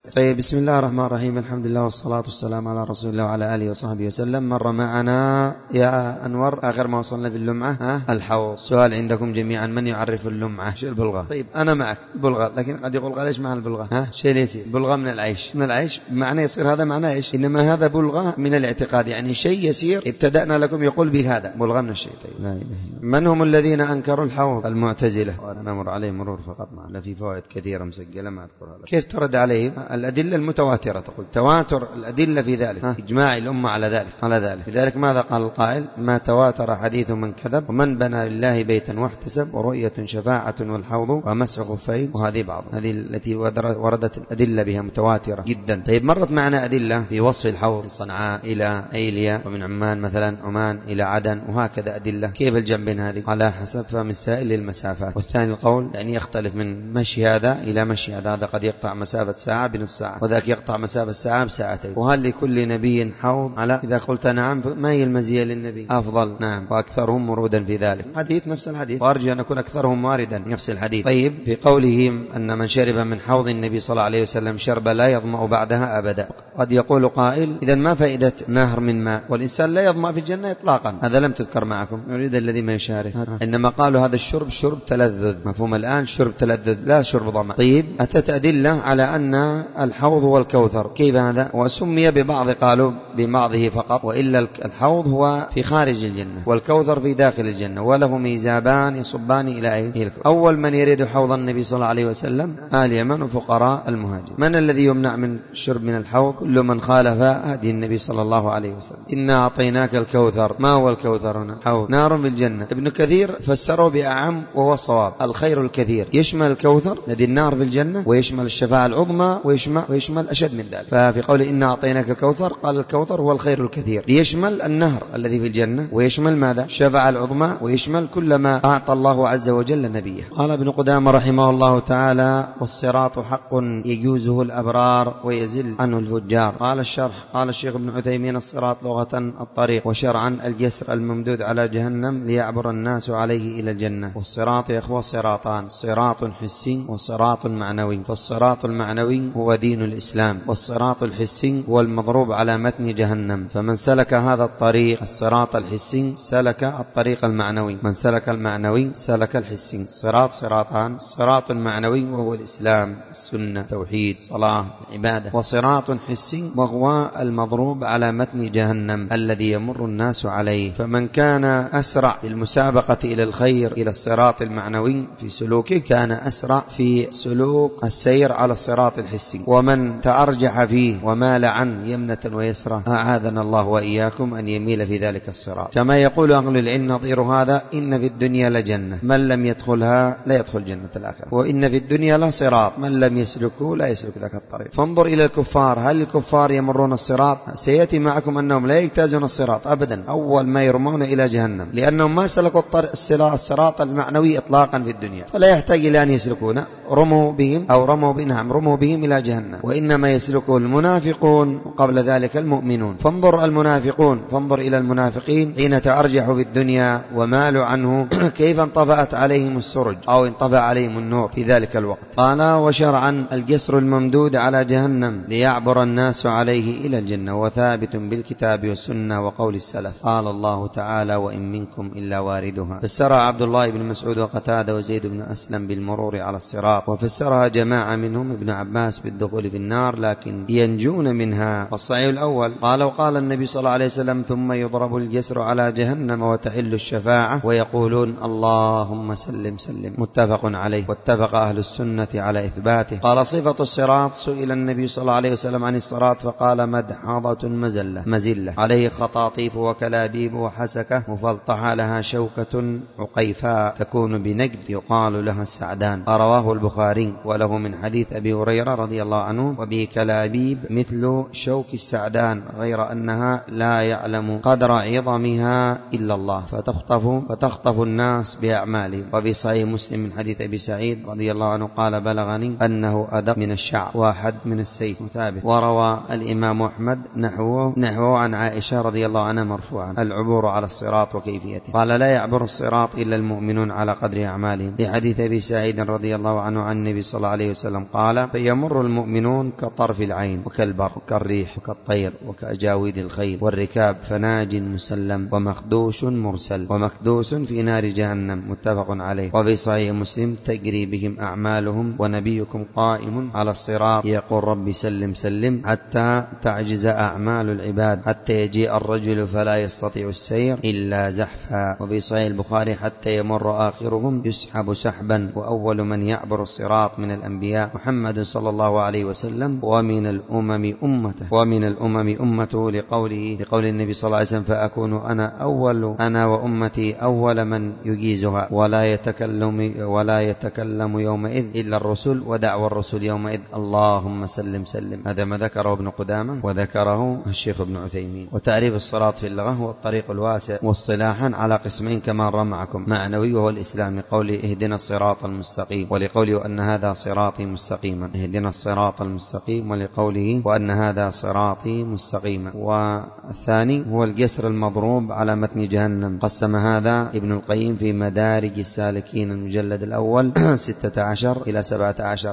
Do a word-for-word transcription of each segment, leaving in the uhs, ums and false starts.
طيب، بسم الله الرحمن الرحيم، الحمد لله والصلاة والسلام على رسول الله وعلى آله وصحبه وسلم. مر معنا يا أنور آخر ما وصلنا في اللمعة ها الحوض. سؤال عندكم جميعا، من يعرف اللمعة؟ شو البلغة؟ طيب أنا معك البلغة، لكن قد يقول قال إيش معنى البلغة؟ ها شيء يسير. بلغة من العيش، من العيش معنى يصير هذا معناه إيش؟ إنما هذا بلغة من الاعتقاد، يعني شيء يسير ابتدأنا لكم يقول بهذا بلغة من الشيء. طيب، لا إله إلا. من هم الذين أنكروا الحوض؟ المعتزلة، وأنا أمر عليه مرور فقط، معنا في فوائد كثيرة مسجلة ما أذكرها لك. كيف ترد عليهم؟ الأدلة المتواترة، تقول تواتر الأدلة في ذلك، إجماع الأمة على ذلك على ذلك لذلك ماذا قال القائل؟ ما تواتر حديث من كذب، ومن بنى لله بيتا واحتسب، ورؤية شفاعة والحوض ومسح خفين. وهذه بعض هذه التي وردت الأدلة بها متواترة جدا. طيب، مرت معنا أدلة في وصف الحوض، صنعاء إلى أيليا، ومن عمان مثلا عمان إلى عدن، وهكذا أدلة. كيف الجمع بين هذه؟ على حسب فهم السائل للمسافات. والثاني القول يعني يختلف من مشي هذا إلى مشي هذا، هذا قد يقطع مسافة ساعة بنصف ساعة، وذاك يقطع مسافة ساعة بساعتين. وهل لكل نبي حوض؟ على إذا قلت نعم، ما هي المزية للنبي؟ أفضل، نعم، وأكثرهم مرودا في ذلك. حديث نفس الحديث، وأرجو أن أكون أكثرهم واردا نفس الحديث. طيب، في قولهم أن من شرب من حوض النبي صلى الله عليه وسلم شرب لا يظمأ بعدها أبدا. قد يقول قائل إذا ما فائدة نهر من ماء والإنسان لا يظمأ في الجنة إطلاقا؟ هذا لم تذكر معكم، نريد الذي ما يشارك. إنما قالوا هذا الشرب شرب تلذذ، مفهوم الآن؟ شرب تلذذ لا شرب ظمأ. طيب، أتت أدلة على أن الحوض هو الكوثر. كيف هذا؟ وسمي ببعض قالوا ببعضه فقط، وإلا الحوض هو في خارج الجنة والكوثر في داخل الجنة، وله ميزابان يصبان إلى أين؟ أول من يريد حوض النبي صلى الله عليه وسلم أهل اليمن وفقراء المهاجر. من الذي يمنع من الشرب من الحوض؟ كل من خالف هدي النبي صلى الله عليه وسلم. إنا أعطيناك الكوثر. ما هو الكوثر هنا؟ حوض نار في الجنة. ابن كثير فسره بأعم وهو الصواب، الخير الكثير يشمل الكوثر الذي النار في الجنة، ويشمل الشفاعة العظمى، ويشمل, ويشمل أشد من ذلك. ففي قول إنا أعطيناك الكوثر قال الكوثر هو الخير الكثير، ليشمل النهر الذي في الجنة، ويشمل ماذا؟ الشفاعة العظمى، ويشمل كل ما أعطى الله عز وجل نبيه. قال ابن قدامة رحمه الله تعالى: والصراط حق يجوزه الأبرار ويزل عنه الفجار. قال الشرح، قال الشيخ ابن عثيمين: الصراط لغة الطريق، وشرعا الجسر الممدود على جهنم ليعبر الناس عليه إلى الجنة. والصراط يا إخوة صراطان، صراط حسي وصراط معنوي. فالصراط المعنوي هو دين الإسلام، والصراط الحسي هو المضروب على متن جهنم. فمن سلك هذا الطريق الصراط الحسي سلك الطريق المعنوي، من سلك المعنوي سلك الحسي. صراط صراطان، صراط معنوي وهو الإسلام، السنة، توحيد، صلاة، عبادة. وصراط حسي وهو المضروب على متن جهنم الذي يمر الناس عليه. فمن كان أسرع في المسابقة إلى الخير إلى الصراط المعنوي في سلوكه كان أسرع في سلوك السير على الصراط الحسي. ومن تأرجح فيه ومال عن يمنة ويسرى أعاذنا الله وإياكم أن يميل في ذلك الصراط. كما يقول أهل العلم نظير هذا: إن في الدنيا لجنة من لم يدخلها لا يدخل جنة الآخرة، وإن في الدنيا لا صراط من لم يسلكه لا يسلك ذاك الطريق. فانظر إلى الكفار، هل الكفار يمرون الصراط؟ سيأتي معكم أنهم لا يجتازون الصراط أبدا، أول ما يرمون إلى جهنم، لأنهم ما سلكوا الصراط المعنوي إطلاقا في الدنيا، فلا يحتاج إلى أن يسلكون. رموا بهم أو رموا بهم رموا بهم إلى جهنم، وإنما يسلكه المنافقون وقبل ذلك المؤمنون. فانظر المنافقون، فانظر إلى المنافقين حين تأرجحوا في الدنيا ومالوا عنه كيف انطفأت عليهم السرج أو انطفأ عليهم النور في ذلك الوقت. قال: وشرعا الجسر الممدود على جهنم ليعبر الناس عليه إلى الجنة، وثابت بالكتاب والسنة وقول السلف. قال الله تعالى: وإن منكم إلا واردها. فسرها عبد الله بن مسعود وقتادة وزيد بن أسلم بالمرور على الصراط، وفسرها جماعة منهم ابن عباس بالدخول في النار لكن ينجون منها. والصحيح الأول قال: وقال النبي صلى الله عليه وسلم: ثم يضرب الجسر على جهنم وتحل الشفاعة ويقولون اللهم سلم سلم. متفق عليه، واتفق أهل السنة على إثباته. قال: صفة الصراط، سئل النبي صلى الله عليه وسلم عن الصراط فقال: مدحضة مزلة مزلة عليه خطاطيف وكلابيب وحسكة مفلطحة لها شوكة عقيفاء تكون بنجد يقال لها السعدان. رواه البخاري وله من حديث أبي هريرة رضي الله عنه: وبه كلابيب مثل شوك السعدان غير أنها لا يعلم قدر عظمها إلا الله فتخطف, فتخطف الناس بأعمالهم. وفي صحيح مسلم من حديث أبي سعيد رضي الله عنه قال: بلغني أنه أدق من الشعر واحد من السيف ثابت. وروى الإمام أحمد نحوه, نحوه عن عائشة رضي الله عنها مرفوعا: العبور على الصراط وكيفيته. قال: لا يعبر الصراط إلا المؤمنون على قدر أعمالهم. في حديث أبي سعيد رضي الله عنه عن النبي صلى الله عليه وسلم قال: فيمر والمؤمنون كطرف العين وكالبر وكالريح وكالطير وكأجاويد الخيل والركاب، فناج مسلم ومخدوش مرسل ومكدوس في نار جهنم، متفق عليه. وفي صحيح مسلم تجري بهم أعمالهم ونبيكم قائم على الصراط يقول رب سلم سلم حتى تعجز أعمال العباد، حتى يجيء الرجل فلا يستطيع السير إلا زحفا. وفي صحيح البخاري حتى يمر آخرهم يسحب سحبا، وأول من يعبر الصراط من الأنبياء محمد صلى الله عليه وسلم، ومن الأمم أمته ومن الأمم أمته لقوله لقول النبي صلى الله عليه وسلم فأكون أنا أول أنا وأمتي أول من يجيزها، ولا يتكلم ولا يتكلم يومئذ إلا الرسل، ودعوى الرسل يومئذ اللهم سلم سلم. هذا ما ذكره ابن قدامة وذكره الشيخ ابن عثيمين. وتعريف الصراط في اللغة هو الطريق الواسع، واصطلاحا على قسمين كما مر معكم، معنوي وهو الإسلام لقوله اهدنا الصراط المستقيم، ولقوله أن هذا صراطي مستقيما، اهدنا الصراط المستقيم، ولقوله وأن هذا صراطي مستقيما. والثاني هو الجسر المضروب على متن جهنم، قسم هذا ابن القيم في مدارج السالكين المجلد الأول ستة عشر إلى سبعة عشر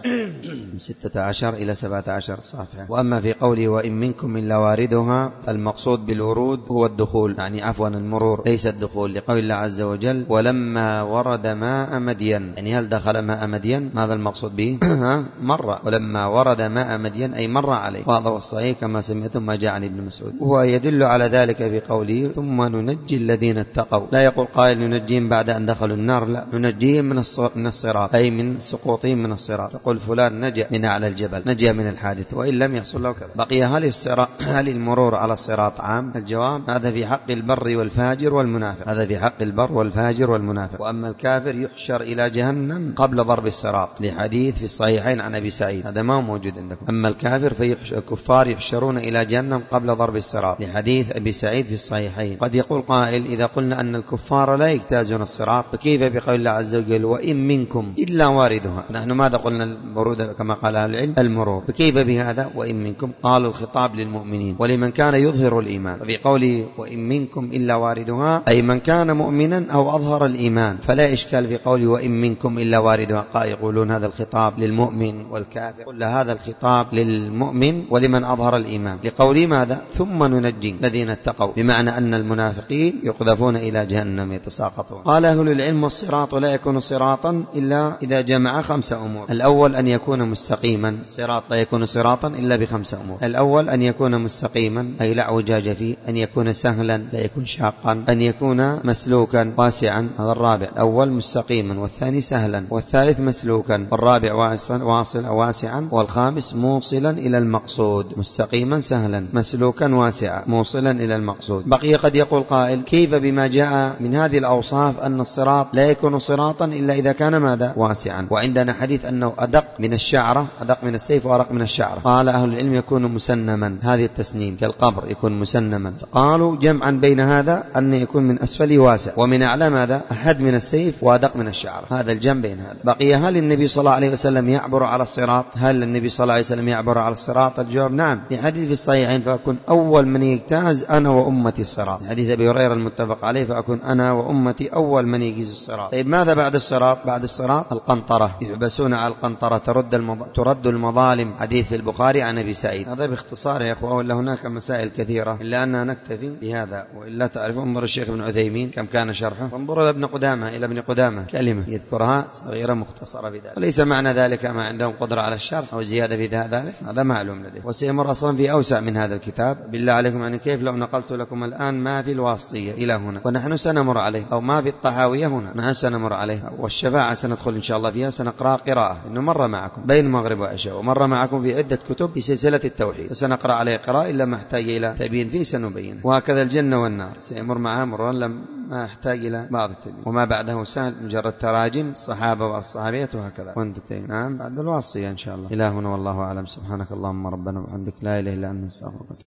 ستة عشر إلى سبعة عشر صفحة. وأما في قوله وإن منكم إلا واردها، المقصود بالورود هو الدخول، يعني عفوا المرور ليس الدخول، لقول الله عز وجل ولما ورد ماء مدين، يعني هل دخل ماء مدين؟ ماذا المقصود به؟ مر، ولما ورد ماء مدين أي مر عليه، وهذا هو الصحيح كما سمعتم ما جاء عن ابن مسعود. وهو يدل على ذلك في قوله ثم ننجي الذين اتقوا، لا يقول قائل ننجيهم بعد أن دخلوا النار، لا، ننجيهم من من الصراط، أي من سقوطهم من الصراط. تقول فلان نجا من أعلى الجبل، نجا من الحادث وإن لم يحصل له كذا. بقي هل الصراط هل المرور على الصراط عام؟ الجواب هذا في حق البر والفاجر والمنافق، هذا في حق البر والفاجر والمنافق. وأما الكافر يحشر إلى جهنم قبل ضرب الصراط، لحديث في الصحيحين عن أبي سعيد، هذا ما موجود عندكم. أما الكافر فالكفار يحشرون إلى جهنم قبل ضرب الصراط، لحديث أبي سعيد في الصحيحين. قد يقول قائل إذا قلنا أن الكفار لا يجتازون الصراط فكيف بقول الله عز وجل وإن منكم إلا واردها؟ نحن ماذا قلنا؟ المرود كما قال أهل العلم المرور، فكيف بهذا وإن منكم؟ قالوا الخطاب للمؤمنين ولمن كان يظهر الإيمان، وفي قوله وإن منكم إلا واردها أي من كان مؤمنا أو أظهر الإيمان، فلا إشكال في قوله وإن منكم إلا واردها. قال يقولون هذا الخطاب للمؤمن والكافر، قل هذا الخطاب للمؤمن ولمن أظهر الإيمان، لقوله ماذا ثم ننجي الذين اتقوا، بمعنى أن المنافقين يقذفون إلى جهنم يتساقطون. قال أهل العلم الصراط لا يكون صراطا إلا إذا جمع خمس أمور. الأول أن يكون مستقيما، الصراط لا يكون صراطا إلا بخمس أمور. الأول أن يكون مستقيما أي لا اعوجاج فيه، أن يكون سهلا لا يكون شاقا، أن يكون مسلوكا واسعا، هذا الرابع. الأول مستقيما، والثاني سهلا، والثالث مسلوكا، والرابع واصل واصل واسعا، والخامس موصلا إلى المقصود. مستقيما سهلا مسلوكا واسعا موصلا إلى المقصود. بقي قد يقول قائل كيف بما جاء من هذه الأوصاف أن الصراط لا يكون صراطا إلا إذا كان ماذا واسعا، وعندنا حديث أنه أدق من الشعرة، أدق من السيف وأرق من الشعرة. قال أهل العلم يكون مسنما، هذه التسنيم كالقبر يكون مسنما. قالوا جمعا بين هذا أن يكون من أسفل واسع، ومن أعلى ماذا أحد من السيف وأدق من الشعرة، هذا الجنب بين هذا. بقي هل النبي صلى الله عليه وسلم يعبر على الصراط؟ هل النبي صلى الله عليه وسلم يعبر على الصراط؟ الجواب نعم، لحديث في الصحيحين فأكون أول من يجتاز أنا وأمتي الصراط، حديث أبي هريرة المتفق عليه فأكون أنا وأمتي أول من يجيز الصراط. طيب ماذا بعد الصراط؟ بعد الصراط القنطرة، يحبسون على القنطرة ترد, المض... ترد المظالم، حديث في البخاري عن أبي سعيد. هذا باختصار يا أخوة، ولا هناك مسائل كثيرة إلا أننا نكتفي بهذا، وإلا تعرف انظر الشيخ ابن عثيمين كم كان شرحه، وانظر إلى ابن قدامة إلى ابن قدامة كلمة يذكرها صغيرة مختصرة بذلك، وليس معنى ذلك ما عندهم قدرة على الشرح أو زيادة في ذلك، هذا معلوم لديه، وسيمر أصلا في أوسع من هذا الكتاب. بالله عليكم يعني كيف لو نقلت لكم الآن ما في الواسطية إلى هنا ونحن سنمر عليه، أو ما في الطحاوية هنا نحن سنمر عليه، والشفاعة سندخل إن شاء الله فيها، سنقرأ قراءة، إنه مرة معكم بين المغرب وعشاء، ومرة معكم في عدة كتب في سلسلة التوحيد، فسنقرأ عليه قراءة إلا ما احتاج إلى تبيين فيه سنبين. وهكذا الجنة والنار سيمر معها مرة لم ما احتاج إلى بعض التبيين، وما بعده سهل مجرد تراجم الصحابة والصحابيات وهكذا. وانتهينا نعم بعد الوصية إن شاء الله. إلهنا والله أعلم. سبحانك اللهم ربنا وبحمدك لا إله إلا أنت نستغفرك.